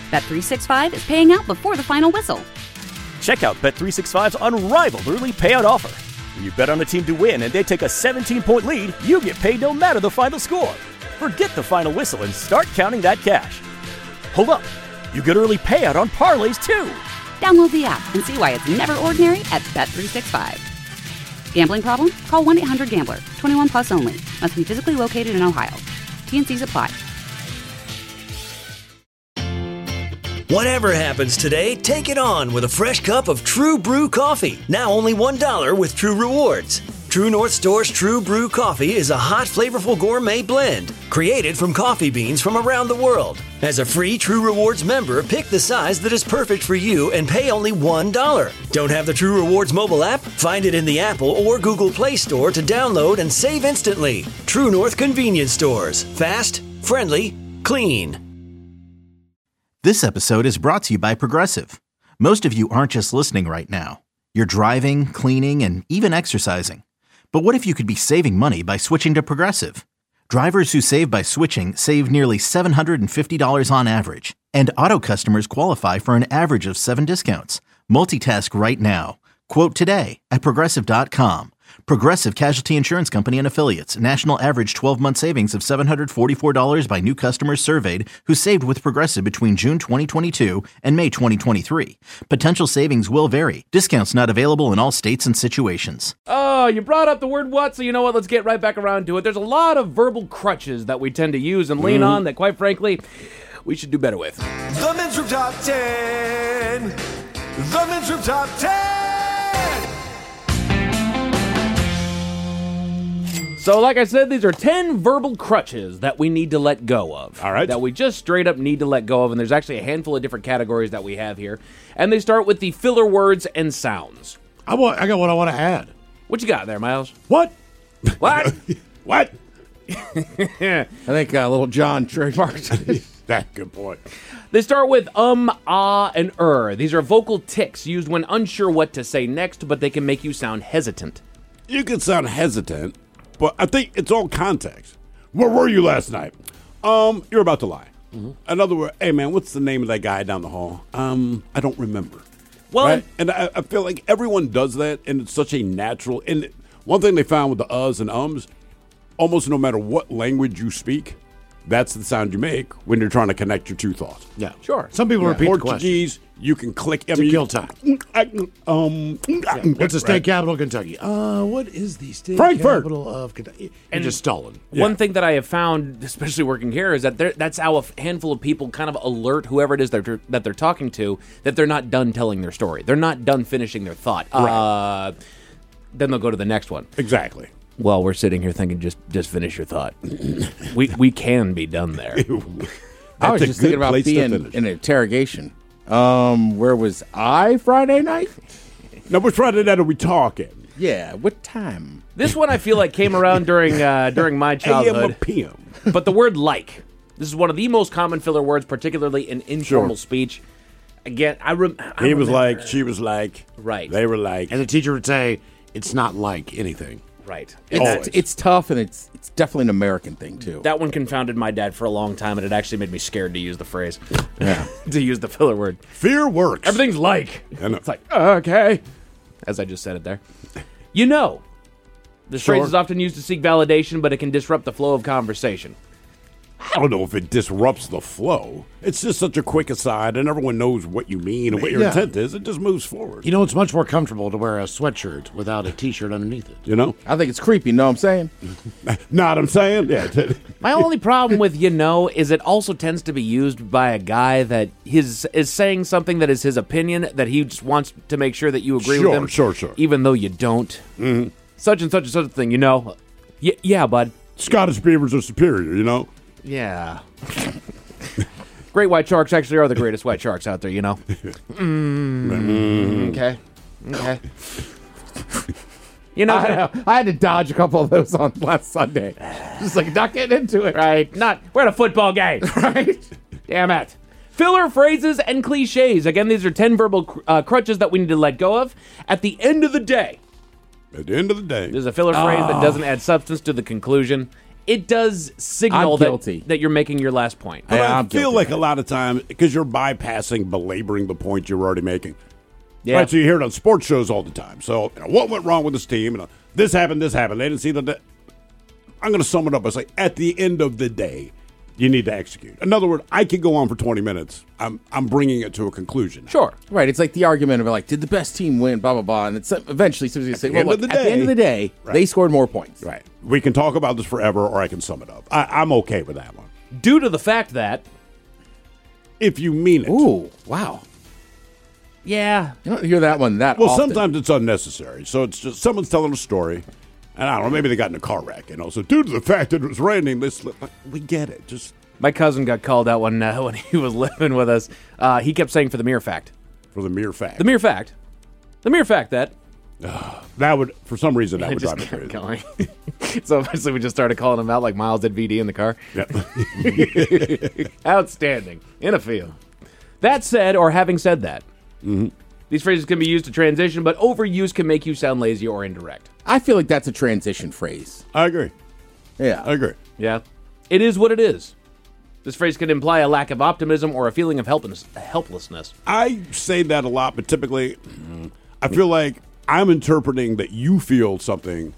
Bet365 is paying out before the final whistle. Check out Bet365's unrivaled early payout offer. When you bet on a team to win and they take a 17-point lead, you get paid no matter the final score. Forget the final whistle and start counting that cash. Hold up. You get early payout on parlays, too. Download the app and see why it's never ordinary at Bet365. Gambling problem? Call 1-800-GAMBLER. 21 plus only. Must be physically located in Ohio. T&Cs apply. Whatever happens today, take it on with a fresh cup of True Brew coffee. Now only $1 with True Rewards. True North Store's True Brew coffee is a hot, flavorful gourmet blend created from coffee beans from around the world. As a free True Rewards member, pick the size that is perfect for you and pay only $1. Don't have the True Rewards mobile app? Find it in the Apple or Google Play Store to download and save instantly. True North Convenience Stores. Fast, friendly, clean. This episode is brought to you by Progressive. Most of you aren't just listening right now. You're driving, cleaning, and even exercising. But what if you could be saving money by switching to Progressive? Drivers who save by switching save nearly $750 on average. And auto customers qualify for an average of 7 discounts. Multitask right now. Quote today at Progressive.com. Progressive Casualty Insurance Company and Affiliates. National average 12-month savings of $744 by new customers surveyed who saved with Progressive between June 2022 and May 2023. Potential savings will vary. Discounts not available in all states and situations. Oh, you brought up the word what, so you know what? Let's get right back around to it. There's a lot of verbal crutches that we tend to use and lean on that, quite frankly, we should do better with. The Men's Room Top 10. The Men's Room Top 10. So, like I said, these are 10 verbal crutches that we need to let go of. All right. That we just straight up need to let go of, and there's actually a handful of different categories that we have here. And they start with the filler words and sounds. I got what I want to add. What you got there, Miles? What? What? What? I think little John trademarked. That good point. They start with ah, and These are vocal tics used when unsure what to say next, but they can make you sound hesitant. You can sound hesitant, but I think it's all context. Where were you last night? You're about to lie. Mm-hmm. In other words, hey man, what's the name of that guy down the hall? I don't remember. Well, right? And I feel like everyone does that, and it's such a natural. And one thing they found with the uhs and ums, almost no matter what language you speak, that's the sound you make when you're trying to connect your two thoughts. Yeah, sure. Some people repeat Portuguese, the question. you can click. It's a kill time. What's the state right. capital of Kentucky? What is the state Frankfurt. capital of Kentucky? And just stolen. One thing that I have found, especially working here, is that that's how a handful of people kind of alert whoever it is that they're talking to that they're not done telling their story. They're not done finishing their thought. Right. Then they'll go to the next one. Exactly. Well, we're sitting here thinking, just finish your thought. we can be done there. I was just thinking about being in an interrogation. Where was I Friday night? Now, which Friday night are we talking? Yeah, what time? This one I feel like came around during my childhood. AM or PM. But the word like. This is one of the most common filler words, particularly in informal speech. Again, He was like, she was like. Right. They were like. And the teacher would say, it's not like anything. Right. It's tough, and it's definitely an American thing, too. That one confounded my dad for a long time, and it actually made me scared to use the phrase. Yeah. To use the filler word. Fear works. Everything's like. I know. It's like, okay. As I just said it there. You know. This phrase is often used to seek validation, but it can disrupt the flow of conversation. I don't know if it disrupts the flow. It's just such a quick aside, and everyone knows what you mean and what your intent is. It just moves forward. You know, it's much more comfortable to wear a sweatshirt without a T-shirt underneath it. You know? I think it's creepy, know what I'm saying? Know what I'm saying? Yeah. My only problem with is it also tends to be used by a guy that is saying something that is his opinion, that he just wants to make sure that you agree with him. Sure. Even though you don't. Mm-hmm. Such and such and such a thing, you know? Yeah, bud. Scottish beavers are superior, you know? Yeah. Great white sharks actually are the greatest white sharks out there, you know? Okay. You know, I had to dodge a couple of those on last Sunday. Just like not getting into it. Right. We're at a football game. Right? Damn it. Filler phrases and cliches. Again, these are 10 verbal crutches that we need to let go of. At the end of the day, there's a filler phrase that doesn't add substance to the conclusion. it does signal that you're making your last point. But I feel like a lot of times, because you're bypassing, belaboring the point you're already making. Yeah. Right, so you hear it on sports shows all the time. So, what went wrong with this team? This happened. They didn't see that. I'm going to sum it up by saying, at the end of the day, you need to execute. In other words, I could go on for 20 minutes. I'm bringing it to a conclusion. Sure. Right. It's like the argument of like, did the best team win, blah, blah, blah. And it's eventually somebody's going to say, well, look, at the end of the day, they scored more points. Right. We can talk about this forever, or I can sum it up. I'm okay with that one. Due to the fact that... If you mean it. Ooh, wow. Yeah. You don't hear that one that often. Well, sometimes it's unnecessary. So it's just someone's telling a story, and I don't know, maybe they got in a car wreck, So due to the fact that it was raining, we get it. Just my cousin got called out when he was living with us. He kept saying for the mere fact. For the mere fact. The mere fact. The mere fact that. That would, for some reason, that would drive me crazy. Going. So eventually we just started calling him out like Miles did VD in the car. Yep. Outstanding. In a field. That said, or having said that, these phrases can be used to transition, but overuse can make you sound lazy or indirect. I feel like that's a transition phrase. I agree. Yeah. I agree. Yeah. It is what it is. This phrase can imply a lack of optimism or a feeling of helplessness. I say that a lot, but typically I feel like I'm interpreting that you feel something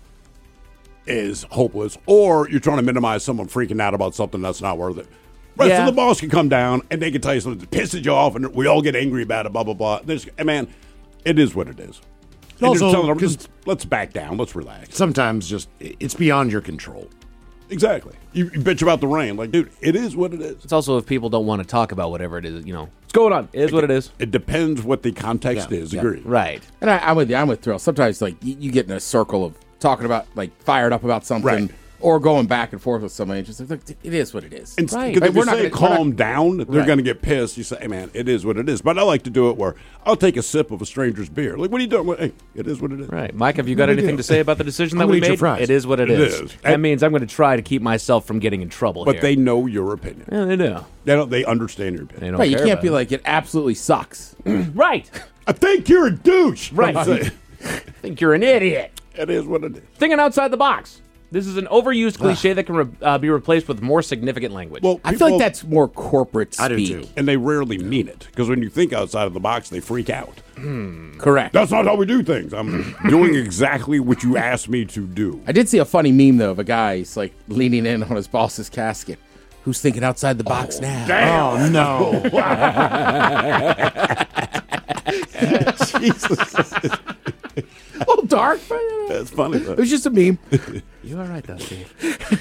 is hopeless, or you're trying to minimize someone freaking out about something that's not worth it. Right, so the boss can come down, and they can tell you something that pisses you off, and we all get angry about it, blah, blah, blah. Man, it is what it is. Also, let's back down. Let's relax. Sometimes it's beyond your control. Exactly. You bitch about the rain. Like, dude, it is what it is. It's also if people don't want to talk about whatever it is, what's going on. It is what it is. It depends what the context is. Agree. Right. And I'm with you. I'm with Thrill. Sometimes, like, you get in a circle of talking about, like, fired up about something. Right. Or going back and forth with somebody, it's just like, it is what it is. Right. If you say calm down, they're going to get pissed. You say, hey, man, it is what it is. But I like to do it where I'll take a sip of a stranger's beer. Like, what are you doing? Hey, it is what it is. Right. Mike, have you got anything to say about the decision that we made? It is what it is. That means I'm going to try to keep myself from getting in trouble But they know your opinion. Yeah, they do. They understand your opinion. Right, you can't be like, it absolutely sucks. Right. I think you're a douche. Right. I think you're an idiot. It is what it is. Thinking outside the box. This is an overused cliche that can be replaced with more significant language. Well, I feel like that's more corporate speak. I do too. And they rarely mean it. Because when you think outside of the box, they freak out. Correct. That's not how we do things. I'm doing exactly what you asked me to do. I did see a funny meme, though, of a guy, he's like leaning in on his boss's casket. Who's thinking outside the box now? Damn. Oh, no. Jesus. A little dark, but that's funny. Though. It was just a meme. You all right, though, Steve?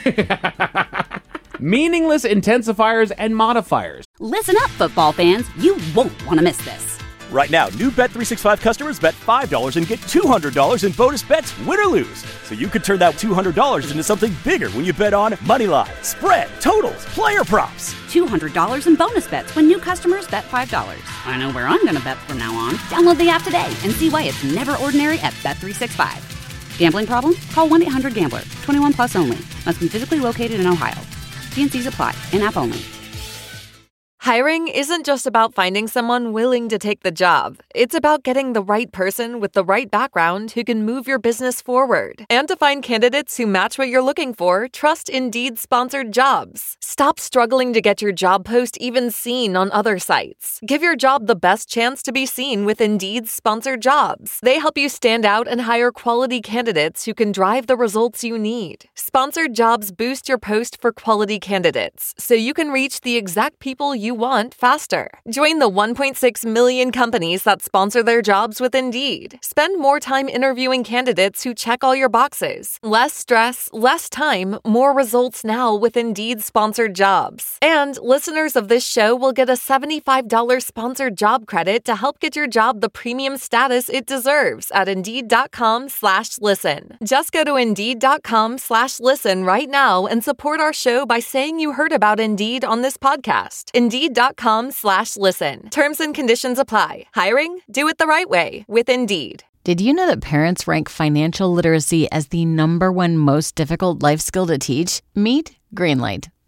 Meaningless intensifiers and modifiers. Listen up, football fans. You won't want to miss this. Right now, new Bet365 customers bet $5 and get $200 in bonus bets, win or lose. So you could turn that $200 into something bigger when you bet on moneyline, spread, totals, player props. $200 in bonus bets when new customers bet $5. I know where I'm going to bet from now on. Download the app today and see why it's never ordinary at Bet365. Gambling problem? Call 1-800-GAMBLER. 21 plus only. Must be physically located in Ohio. T&Cs apply. In-app only. Hiring isn't just about finding someone willing to take the job. It's about getting the right person with the right background who can move your business forward. And to find candidates who match what you're looking for, trust Indeed-sponsored jobs. Stop struggling to get your job post even seen on other sites. Give your job the best chance to be seen with Indeed-sponsored jobs. They help you stand out and hire quality candidates who can drive the results you need. Sponsored jobs boost your post for quality candidates, so you can reach the exact people you want faster. Join the 1.6 million companies that sponsor their jobs with Indeed. Spend more time interviewing candidates who check all your boxes. Less stress, less time, more results now with Indeed-sponsored jobs. And listeners of this show will get a $75 sponsored job credit to help get your job the premium status it deserves at Indeed.com/listen. Just go to Indeed.com/listen right now and support our show by saying you heard about Indeed on this podcast. Indeed.com/listen. Terms and conditions apply. Hiring? Do it the right way with Indeed. Did you know that parents rank financial literacy as the #1 most difficult life skill to teach? Meet Greenlight.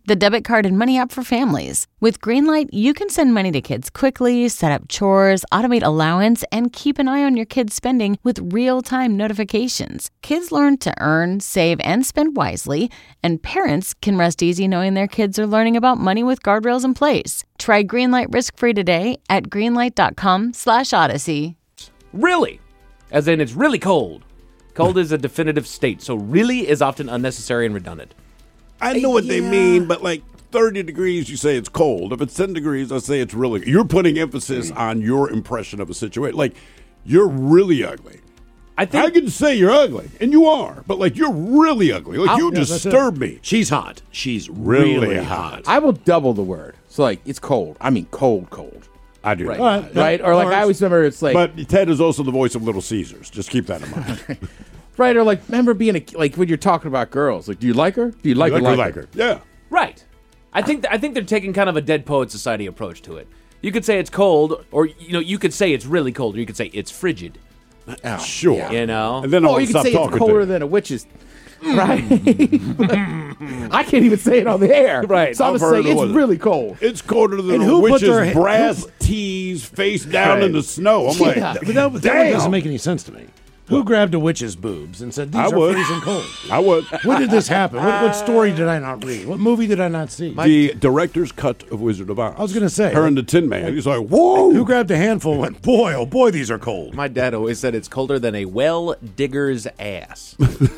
the debit card and money app for families. With Greenlight, you can send money to kids quickly, set up chores, automate allowance, and keep an eye on your kids' spending with real-time notifications. Kids learn to earn, save, and spend wisely, and parents can rest easy knowing their kids are learning about money with guardrails in place. Try Greenlight risk-free today at greenlight.com/Odyssey. Really? As in, it's really cold. Cold is a definitive state, so really is often unnecessary and redundant. I know what they mean, but like 30 degrees, you say it's cold. If it's 10 degrees, I say it's really. You're putting emphasis on your impression of a situation. Like, you're really ugly. I can say you're ugly, and you are, but like, you're really ugly. Like, you disturb me. She's hot. She's really hot. I will double the word. So, like, it's cold. I mean, cold. I do. Right? Or like, I always remember it's like. But Ted is also the voice of Little Caesars. Just keep that in mind. Right, or like, remember being like when you're talking about girls, like, do you like her? Do you like her? Yeah. Right. I think they're taking kind of a Dead Poet Society approach to it. You could say it's cold, or you could say it's really cold, or you could say it's frigid. Sure. Yeah. You know? And then you could say it's colder than a witch's. Right. I can't even say it on the air. Right. So I'm saying it's really cold. It's colder than a witch's brass tees face down in the snow. I'm like, but that doesn't make any sense to me. Who grabbed a witch's boobs and said, these are freezing cold? I would. When did this happen? What story did I not read? What movie did I not see? The director's cut of Wizard of Oz. I was going to say. Her and the Tin Man. He's like, whoa. Who grabbed a handful and went, boy, oh boy, these are cold. My dad always said it's colder than a well digger's ass.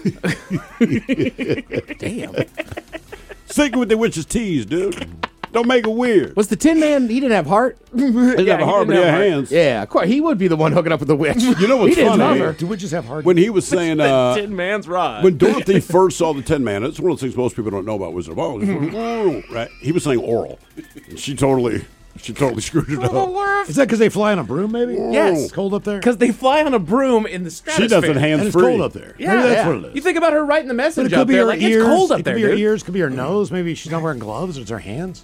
Damn. Stick with the witch's tees, dude. Don't make it weird. Was the Tin Man, he didn't have heart? He didn't have a heart, but he had hands. Yeah, of course. He would be the one hooking up with the witch. You know what's he didn't funny? love her. Do witches have hard? When he was saying, Tin Man's rod. when Dorothy first saw the Tin Man, it's one of those things most people don't know about Wizard of Oz. Right? He was saying oral. And she totally screwed it up. Is that because they fly on a broom, maybe? Yes. It's cold up there? Because they fly on a broom in the stratosphere. She does it hands And it's free. cold up there. Yeah, Maybe that's what it is. You think about her writing the But message it up could be there, her like, ears. it's cold up It there, could be her dude. ears. Could be her nose. Maybe she's not wearing gloves. Or it's her hands.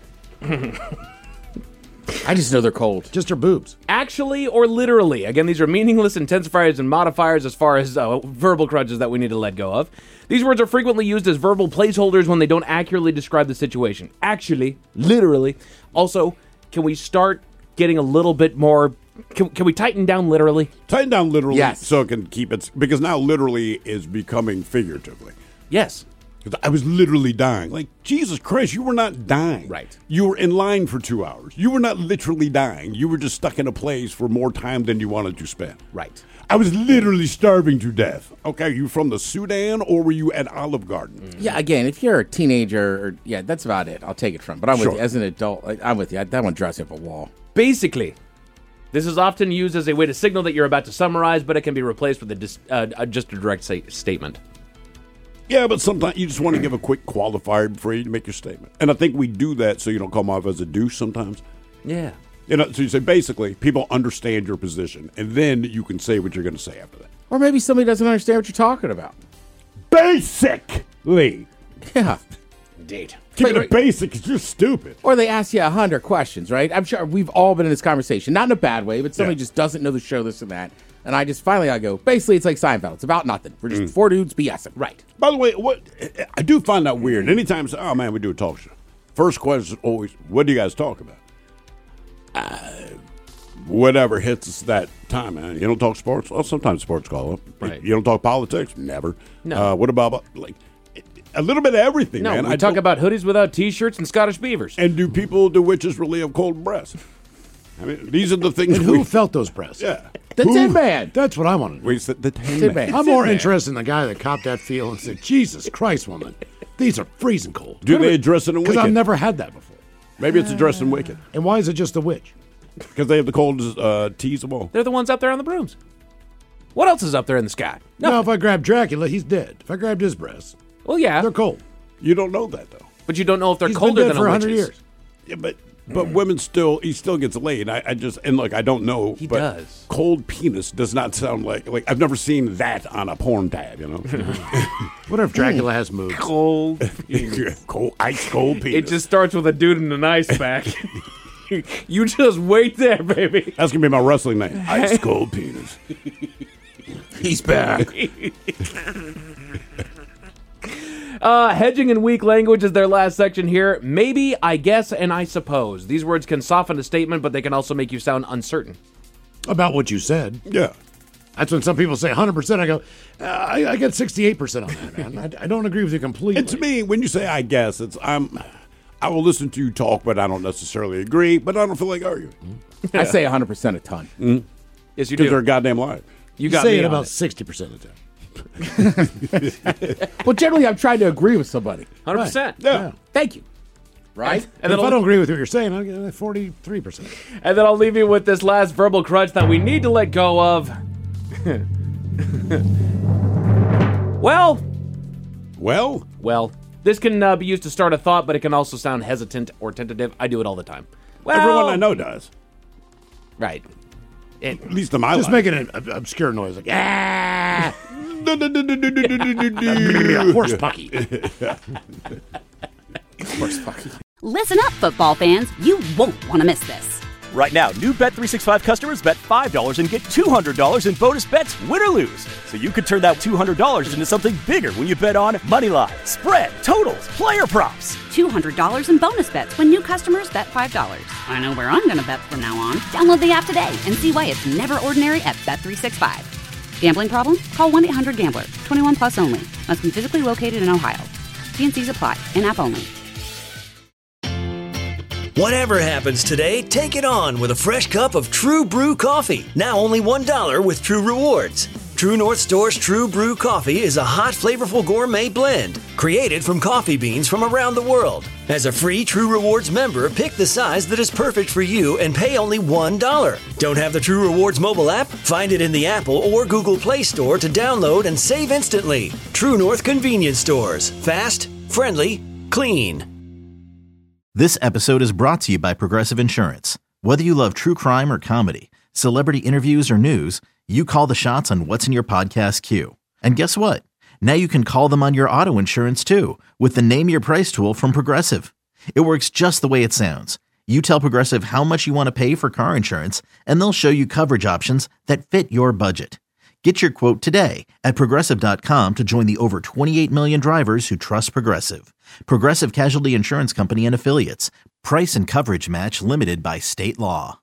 I just know they're cold. Just her boobs. Actually or literally. Again, these are meaningless intensifiers and modifiers as far as verbal crutches that we need to let go of. These words are frequently used as verbal placeholders when they don't accurately describe the situation. Actually, literally. Also, can we start getting a little bit more... Can we tighten down literally? Tighten down literally Yes. so it can keep it... Because now literally is becoming figuratively. Yes. Because I was literally dying. Like, Jesus Christ, you were not dying. Right. You were in line for 2 hours. You were not literally dying. You were just stuck in a place for more time than you wanted to spend. Right. I was literally starving to death. Okay, you from the Sudan or were you at Olive Garden? Yeah, again, if you're a teenager, that's about it. I'll take it from. But I'm with you. As an adult, I'm with you. That one drives me up a wall. Basically, this is often used as a way to signal that you're about to summarize, but it can be replaced with just a direct statement. Yeah, but sometimes you just want to give a quick qualifier before you make your statement. And I think we do that so you don't come off as a douche sometimes. Yeah. So you say, basically, people understand your position, and then you can say what you're going to say after that. Or maybe somebody doesn't understand what you're talking about. Basically. Yeah. Indeed. Keep it basic because you're stupid. Or they ask you 100 questions, right? I'm sure we've all been in this conversation. Not in a bad way, but somebody just doesn't know the show, this and that. And I go, basically, it's like Seinfeld. It's about nothing. We're just four dudes BSing. Right. By the way, I do find that weird. Anytime, oh man, we do a talk show. First question is always, what do you guys talk about? Whatever hits us that time, man. You don't talk sports? Well, sometimes sports call up. Right. You don't talk politics? Never. No. What about, like, a little bit of everything, No, man. we talk about hoodies without T-shirts and Scottish beavers. And do witches really have cold breasts? I mean, these are the things. And who felt those breasts? Yeah. The Tin Man. That's what I want to know. We said the Tin Tin Man. Man. I'm more interested in the guy that copped that feel and said, Jesus Christ, woman, these are freezing cold. Do they address it in Because Wicked? I've never had that before. Maybe it's addressed in Wicked. And why is it just the witch? Because they have the coldest teas of all. They're the ones up there on the brooms. What else is up there in the sky? No, if I grab Dracula, he's dead. If I grabbed his breasts, Well, yeah. they're cold. You don't know that, though. But you don't know if they're He's colder been dead than for a 100 witch's. years. Yeah, but women he still gets laid. I just, and look, I don't know. He but does. Cold penis does not sound like I've never seen that on a porn tab, you know? What if Dracula has moves? Cold. Ice cold penis. It just starts with a dude in an ice pack. You just wait there, baby. That's going to be my wrestling name. Ice cold penis. He's back. Hedging and weak language is their last section here. Maybe, I guess, and I suppose. These words can soften a statement, but they can also make you sound uncertain. About what you said. Yeah. That's when some people say 100%. I go, I get 68% on that, man. I don't agree with you completely. And to me, when you say I guess, I will listen to you talk, but I don't necessarily agree, but I don't feel like arguing. I say 100% a ton. Mm-hmm. Yes, you do. Because they're a goddamn liar. You got say me it about 60% of the time. Well, generally, I'm trying to agree with somebody. 100%. Right. Yeah. Thank you. Right? And if I don't agree with what you're saying, I'll get 43%. And then I'll leave you with this last verbal crutch that we need to let go of. Well, this can be used to start a thought, but it can also sound hesitant or tentative. I do it all the time. Well, everyone I know does. Right. At least in my Just life. making an obscure noise like, ah! Horse pucky. Horse pucky. Listen up, football fans. You won't want to miss this. Right now, new Bet365 customers bet $5 and get $200 in bonus bets, win or lose. So you could turn that $200 into something bigger when you bet on moneyline, spread, totals, player props. $200 in bonus bets when new customers bet $5. I know where I'm going to bet from now on. Download the app today and see why it's never ordinary at Bet365. Gambling problem? Call 1-800-GAMBLER. 21 plus only. Must be physically located in Ohio. T&Cs apply. In-app only. Whatever happens today, take it on with a fresh cup of True Brew coffee. Now only $1 with True Rewards. True North Store's True Brew coffee is a hot, flavorful gourmet blend created from coffee beans from around the world. As a free True Rewards member, pick the size that is perfect for you and pay only $1. Don't have the True Rewards mobile app? Find it in the Apple or Google Play Store to download and save instantly. True North Convenience Stores. Fast, friendly, clean. This episode is brought to you by Progressive Insurance. Whether you love true crime or comedy, celebrity interviews or news, you call the shots on what's in your podcast queue. And guess what? Now you can call them on your auto insurance too with the Name Your Price tool from Progressive. It works just the way it sounds. You tell Progressive how much you want to pay for car insurance, and they'll show you coverage options that fit your budget. Get your quote today at Progressive.com to join the over 28 million drivers who trust Progressive. Progressive Casualty Insurance Company and Affiliates. Price and coverage match limited by state law.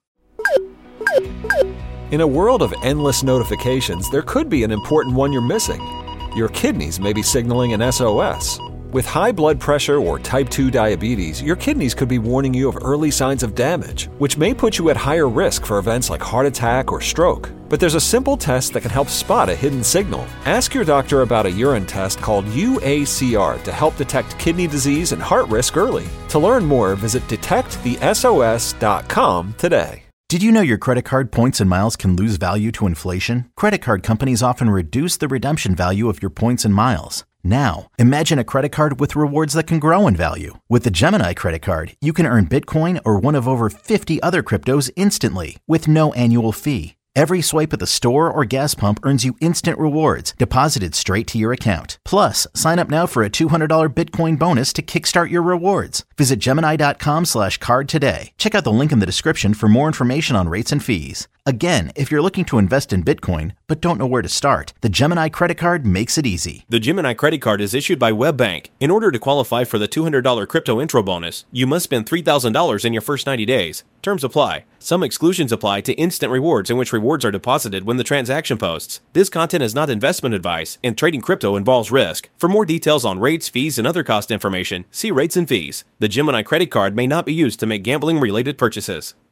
In a world of endless notifications, there could be an important one you're missing. Your kidneys may be signaling an SOS. With high blood pressure or type 2 diabetes, your kidneys could be warning you of early signs of damage, which may put you at higher risk for events like heart attack or stroke. But there's a simple test that can help spot a hidden signal. Ask your doctor about a urine test called UACR to help detect kidney disease and heart risk early. To learn more, visit detectthesos.com today. Did you know your credit card points and miles can lose value to inflation? Credit card companies often reduce the redemption value of your points and miles. Now, imagine a credit card with rewards that can grow in value. With the Gemini credit card, you can earn Bitcoin or one of over 50 other cryptos instantly with no annual fee. Every swipe at the store or gas pump earns you instant rewards deposited straight to your account. Plus, sign up now for a $200 Bitcoin bonus to kickstart your rewards. Visit Gemini.com/card today. Check out the link in the description for more information on rates and fees. Again, if you're looking to invest in Bitcoin but don't know where to start, the Gemini credit card makes it easy. The Gemini credit card is issued by WebBank. In order to qualify for the $200 crypto intro bonus, you must spend $3,000 in your first 90 days. Terms apply. Some exclusions apply to instant rewards in which rewards are deposited when the transaction posts. This content is not investment advice, and trading crypto involves risk. For more details on rates, fees, and other cost information, see rates and fees. The Gemini credit card may not be used to make gambling-related purchases.